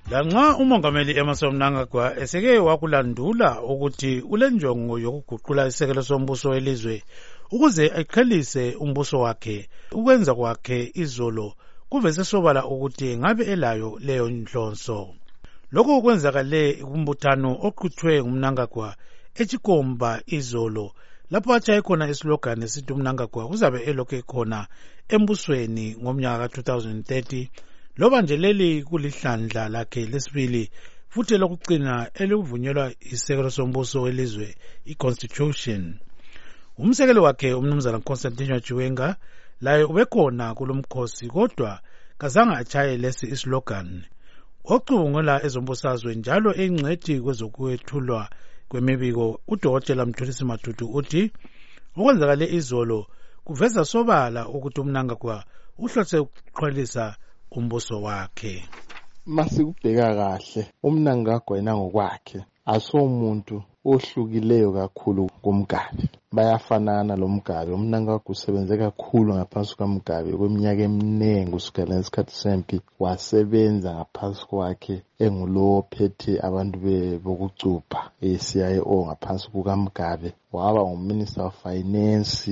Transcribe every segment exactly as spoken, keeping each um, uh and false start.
Lanxa umongameli Emmerson Mnangagwa eseke wakulandula ukuthi ulenjongo yokuguqula isekelo sombuso welizwe ukuze aqhelise umbuso wakhe, ukwenza kwakhe izolo kuvese sobala ukuthi ngabe elayo leyo nhloso. Lokho kwenzakale kumbuthano oqhuthwe nguMnangagwa eChikomba izolo, lapho atshaye khona islogan esithi uMnangagwa uzabe elokhe khona embusweni ngomnyaka ka two thousand thirty, loba nje leli kulihlandla lakhe lesibili futhi lokucina elivunyelwa isekelo sombuso welizwe, i-Constitution. Umsekelo wakhe umnumzana Constantine Chiwenga laye ubekhona kulomkhosi, kodwa kazange achaye lesi islogan. Ocubungula ezombusazwe njalo engcwethi kwezokwethulwa kwemibiko uDokotela Mthulisi Matutu uthi okwenzakale izolo kuveza sobala ukuthi uMnangagwa uhlose ukuqhelisa umbuso wakhe. Masikubheka kahle, uMnangagwa yena ngokwakhe asomuntu ohlukileyo kakhulu kuMgabe. Bayafanana lo Mgabe. uMnangagwa usebenze kakhulu ngaphansi kwaMgabe kweminyaka eminingi kusukela ngesikhathi sempi, wasebenza ngaphansi kwakhe engulo ophethe abantu bokucupha e-C I O ngaphansi kukaMgabe. Waba nguminister of finance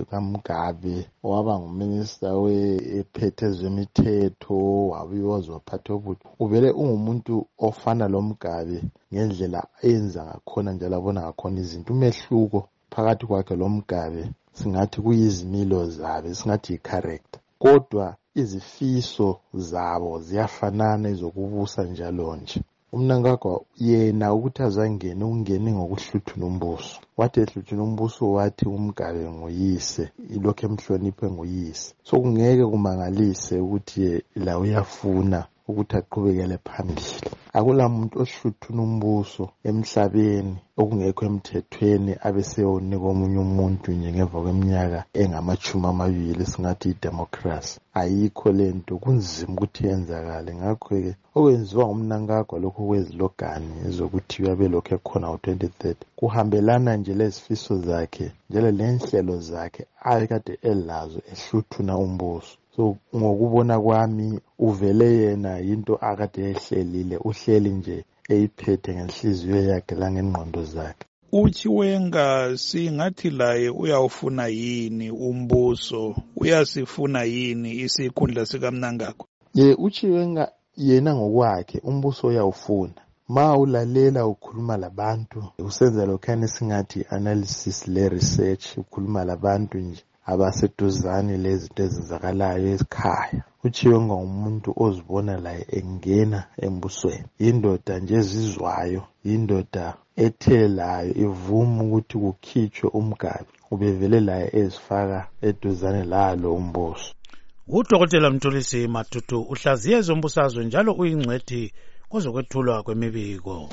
kaMgabe, waba nguminister wephethe ezemithetho, wabiwazwa waphatha obutho. Uvele ungumuntu ofana lo Mgabe ngendlela enza ngakhona njalo abona ngakhona izinto. Umehluko phakathi kwakhe lo Mgabe singathi kuyizimilo zabe, singathi i-character, kodwa izifiso zabo ziyafanana ezokubusa njalo nje. uMnangagwa yena ukuthi azangene ungene ngokuhluthuna umbuso. Wathi ehluthuna umbuso wathi uMgabe nguyise, ilokho emhloniphe nguyise. So kungeke kumangalise ukuthi la uyafuna ukuthi aqhubekele phambili. Akula muntu ohluthuna umbuso emhlabeni okungekho emthethweni abeseyonika omunye umuntu nje ngemva kweminyaka engamachumi amabili, singathi i-democracy. Ayikho lento, kunzima ukuthi yenzakale. Ngakho-ke okwenziwa nguMnangagwa lokho kwezilogani ezokuthi uyabe lokho ekhona ngo-twenty thirty kuhambelana nje lezifiso zakhe njalo lenhlelo zakhe ayekade elazo ehluthuna umbuso. So ngokubona kwami uvele yena into akade ehlelile, uhleli nje eyiphethe ngenhliziyo yakhe langengqondo zakhe. uChiwenga singathi laye uyawufuna yini umbuso, uyasifuna yini isikhundla sikaMnangagwa? Ye uChiwenga yena ngokwakhe umbuso uyawufuna. Ma ulalela ukhuluma labantu, usenza lokhane singathi analysis le research, ukhuluma labantu nje abaseduzane lezinto ezenzakalayo ezikhaya. uChiwenga umuntu ozibona la engena embusweni, indoda nje ezizwayo, indoda ethelayo ivuma ukuthi kukhitshwe uMgabe, ubevele la ezifaka eduzane lalo umbuso. uDokotela Mthulisi Matutu uhlaziye ezombusazwe njalo uyingcwethi kwezokwethulwa kwemibiko.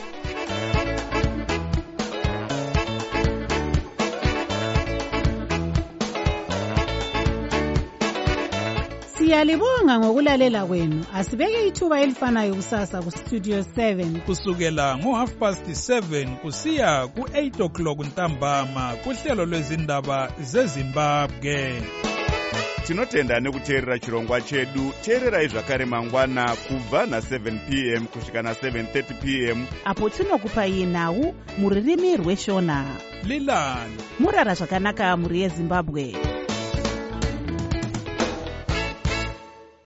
Siyalibonga ngokulalela kwenu. Asibeke ithuba elifanayo kusasa ku Studio seven kusukela ngo half past seven kusiya ku eight o'clock ntambama kuhlelo lwezindaba zeZimbabwe. Tinotenda nekuteerera chirongwa chedu. Teererai zvakare mangwana kubva na seven p m kusvika na seven thirty p m apo tinokupai nhau muririmi rweshona. Lilani murara zvakanaka muri yeZimbabwe.